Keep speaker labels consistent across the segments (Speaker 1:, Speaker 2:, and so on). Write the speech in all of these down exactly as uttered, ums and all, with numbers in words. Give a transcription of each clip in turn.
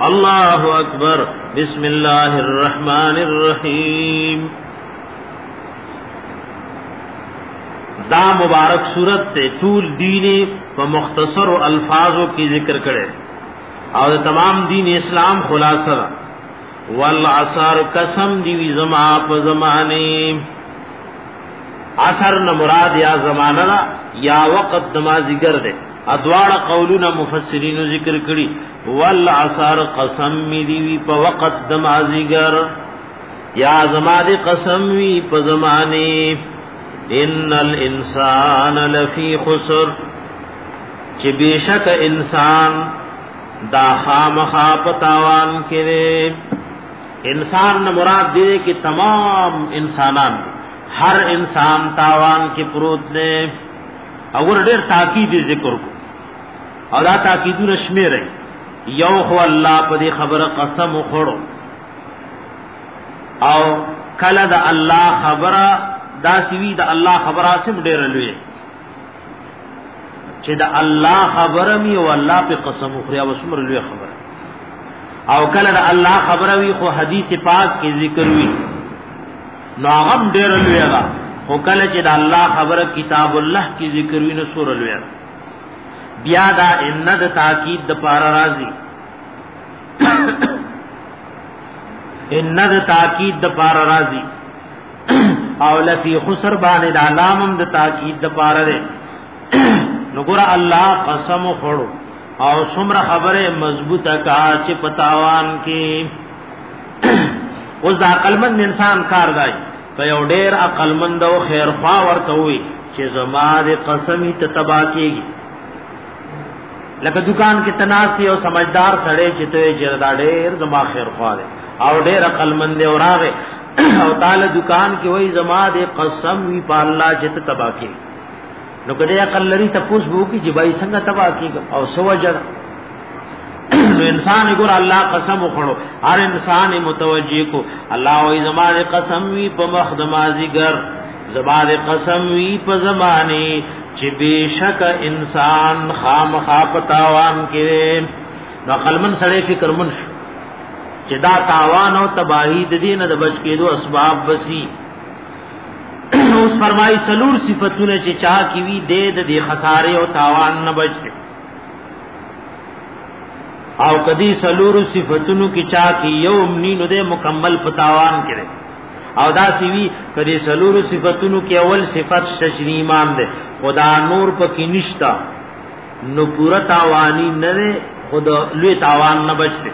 Speaker 1: الله اکبر بسم الله الرحمن الرحیم. دا مبارک صورت تے طول دین و مختصر و الفاظوں کی ذکر کرے اور تمام دین اسلام خلاصہ. والعصر قسم دی زما پ زمانے عصر نہ مراد یا زمانہ یا وقت نمازیگر دے. ادوار قولنا مفسرین ذکر کړي والعصر قسم دی په وقت نمازیگر یا زماد قسم وی په زمانے. ان الانسان لفی خسر چې بشک انسان دا خامخا پتاوان کړي. انسان نہ مراد دے کہ تمام انسانان ہر انسان تاوان کے پروت نے. اور ډیر تاکید ذکر کو اور دا تاکید نشمه رہی یو خو الله په دې خبره قسم خوړو او کله دا الله خبره دا سوي دا الله خبره سم ډیر لوی چې دا الله خبره می او الله په قسم خوري او سمر لوی خبره او کله دا الله خبره وی خو حدیث پاک کې ذکر وی نو هغه ډیر لوی هغه خو کله چې دا الله خبره کتاب الله کې ذکر وی نو سور لوی بیا دا ان د تاکید د پار راضی ان د تاکید د پار راضی او لفی خسر باندې د علامم د تاکید د پار ده. نو ګور الله قسم خورو او څومره خبره مضبوطه کا چې پتاوان کې اوس دا عقلمند انسان کار دی که یو ډیر عقلمند او خیرخوا ورته وي چې زما د قسمی ته تبا کېږي لکه دکان کې تناسي او سمجھدار سړی چې ته جردا ډیر زما خیرخوا دی او ډیر عقلمند او راغه او تعالی دکان کې وای زما د قسم وی په الله چې ته تبا کېږي. نو کله عقل لري تپوس بو کی جبای څنګه تبا کیږي او سوجر نو انسان ګور الله قسم وخړو هر انسان متوجی کو الله وای زمانه قسم وی په مخدمازیګر زمانه قسم وی په زمانه چې بشک انسان خامخا پتاوان کې. نو قلمن سړی فکر من چې دا تاوان او تباہی د دین د بچ کېدو اسباب بسی. اوس فرمای سلور صفاتونه چې چا کی وی دې د خسارې او تاوان نه بچي او کدی سلور صفاتونو کې چا کی یوم نینو دې مکمل پتاوان کړي او دا سی وی کدی سلور صفاتونو کې اول صفت تشریح ایمان ده خدا نور پکې نشتا نو پورا تاوانی نه خدا لوی تاوان نه بچي.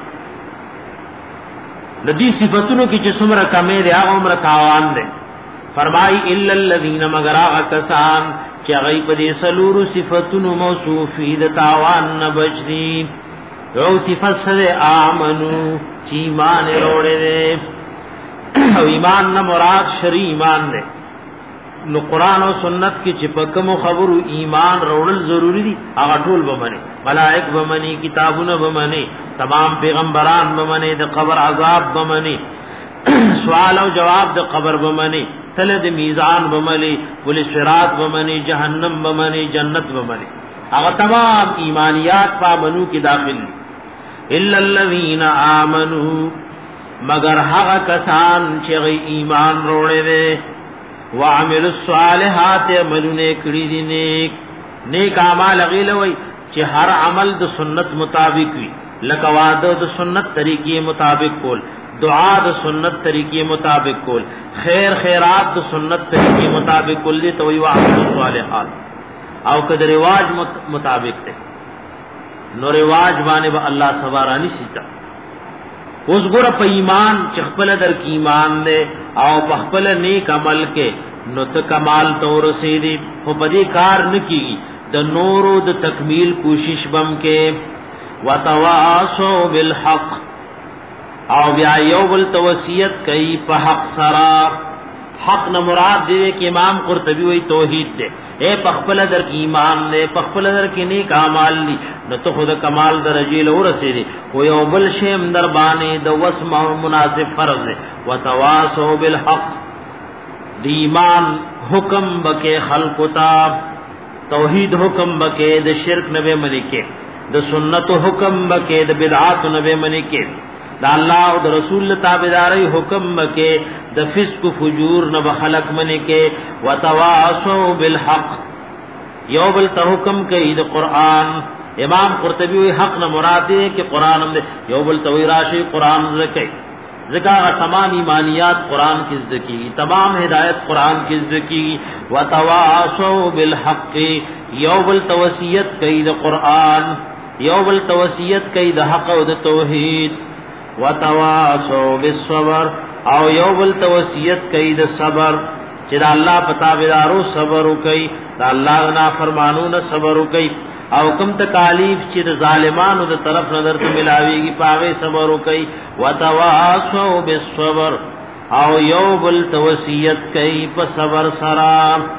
Speaker 1: ندی صفاتونو کې چې څومره کمې ده هغه عمر تاوان ده. فرمائی الا الذین مگر آغا کسان چی غیب دی سلور صفتن موصوفی د تاوان نبچ دی. یو صفت سد آمنو چی ایمان روڑے دے او ایمان نمراد شرع ایمان دے. نو قرآن و سنت کی چپکم و خبر ایمان روڑل ضروری دی آغا ټول بمنے ملائک بمنے کتابون بمنے تمام پیغمبران بمنے د قبر عذاب بمنے سوال او جواب د قبر بمنے تلد میزان بمنے پولیس صراط بمنے جہنم بمنے جنت بمنے اگر تمام ایمانیات پابنو کی داخل الا الذین آمنوا مگر هغه کسان چې ایمان وروړي دي وعمل الصالحات عملونه کړی دي نیک نیک اعمال غیلوي چې هر عمل د سنت مطابق وي لکه واده د سنت طریقې مطابق کول دعا د سنت طریقې مطابق کول خیر خیرات د سنت طریقې مطابق کول دي تو وی عمل الصالحات او کده رواج مطابق ته نو رواج باندې به الله سبحانه سیتا. اوس ګور په ایمان چې خپل در کې ایمان دے او په خپل نیک عمل کې نو ته کمال تور رسیدي خو په دې کار نکېږي د نورو د تکمیل کوشش بم کې وتواصوا بالحق او بیا یو بل توصیت کوي په حق سره. حق نہ مراد دے کہ امام قرطبی وہی توحید دے اے پخپل در کی ایمان دے پخپل در کی نیک اعمال لی نہ تو خود کمال درجے لو رسیدے کوئی او بل شیم در بانے د وسم مناسب فرض ہے وتواصوا بالحق دی ایمان حکم بکے خلق تا توحید حکم بکے د شرک نبی ملکے د سنت حکم بکې د بدعات نه منی کې دا الله او د رسول تابعداري حکم بکې د فسق فجور نه خلق منی کې وتواصوا بالحق یو بل ته حکم کوي د قران. امام قرطبی وی حق نه مراد دی کہ قران هم یو بل ته وی راشي قران زکه زکه تمام ایمانیات قران کی ذکی تمام ہدایت قران کی ذکی وتواصوا بالحق یو بل توصیت کوي د قران یو بل توصیت کوي د حق او د توحید وتواصوا بالصبر او یو بل توصیت کوي د صبر چې د الله پتا بيدارو صبر وکي د الله نه فرمانو نه صبر وکي او کم تکالیف چې د ظالمانو د طرف نظر ته ملاويږي پاوې صبر وکي وتواصوا بالصبر او یو بل توصیت کوي په صبر سره.